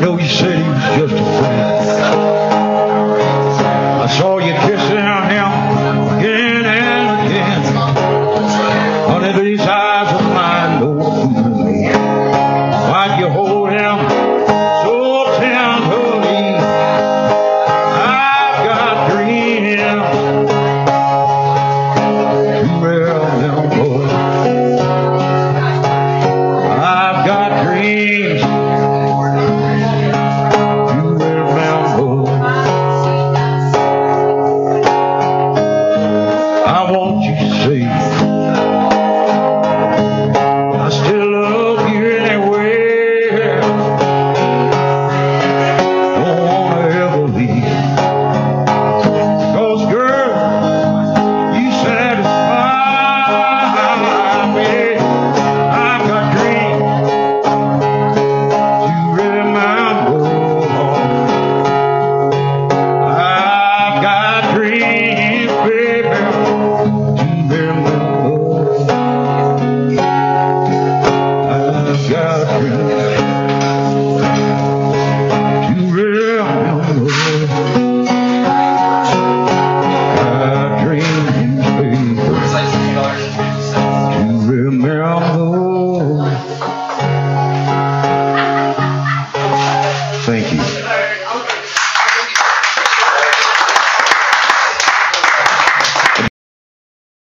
know you said he was just a friend. I saw you kissing him again and again. Honey, these eyes of mine know what you mean. Why'd you hold him